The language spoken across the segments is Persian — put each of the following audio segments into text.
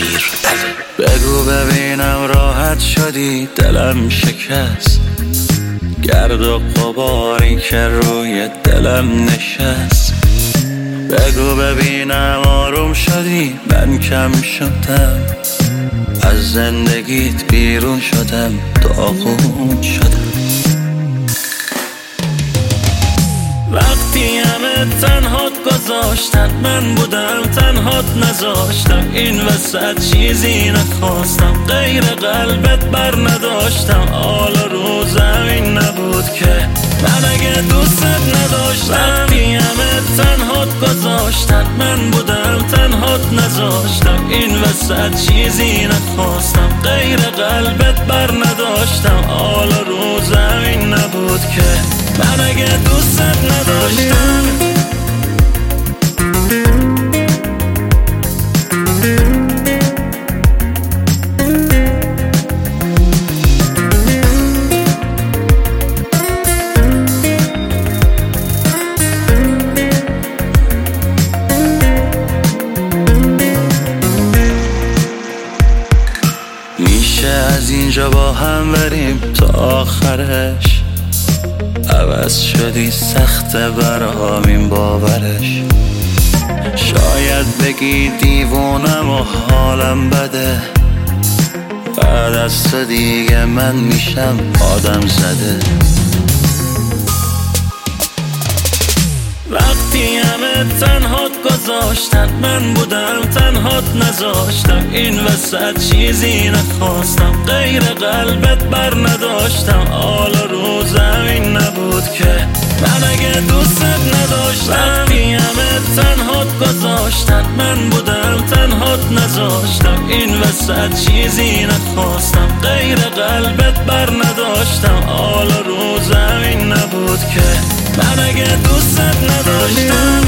بگو ببینم راحت شدی دلم شکست، گرد و غباری که روی دلم نشست. بگو ببینم آروم شدی من کم شدم، از زندگیت بیرون شدم داغون شدم. وقتی همه تنهات گذاشتن من بودم تنهات نذاشتم، این وسط چیزی نخواستم غیر قلبت بر نداشتم. حالا رو زمین نبود که من اگه دوست نداشتم. وقتی همه تنهات گذاشتن من بودم تنهات نذاشتم، این وسط چیزی نخواستم غیر قلبت بر نداشتم. حالا رو زمین نبود که من اگه دوست نداشتم. میشه از اینجا با هم بریم تا آخرش، عوض شدی سخته برام این باورش. شاید بگی دیوونم و حالم بده، بعد از تو دیگه من میشم آدم زده. وقتی همه تنهات گذاشتن من بودم تنهات نذاشتم، این وسط چیزی نخواستم غیر قلبت بر نداشتم. حالا رو زمین نبود که من اگه دوست نداشتم. وقتی همه تنهات گذاشتن من بودم تنهات نذاشتم، این وسط چیزی نخواستم غیر قلبت بر نداشتم. حالا رو زمین نبود که من اگه دوست نداشتم.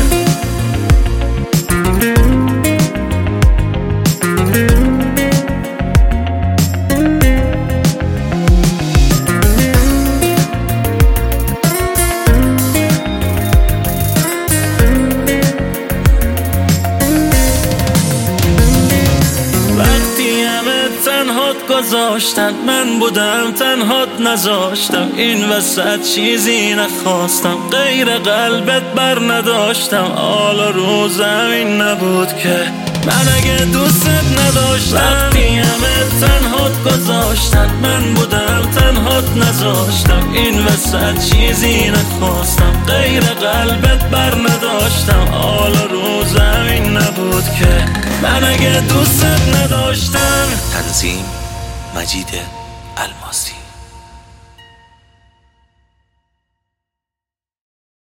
تنهات گذاشتن من بودم تنهات نذاشتم، این وسط چیزی نخواستم غیر قلبت بر نداشتم. حالا رو زمین نبود که من اگه دوست نداشتم. وقتی همه تنهات گذاشتن من بودم تنهات نذاشتم، این وسط چیزی نخواستم غیر قلبت بر نداشتم. حالا رو زمین نبود که من اگه دوست نداشتم. تنظیم مجید الماسی.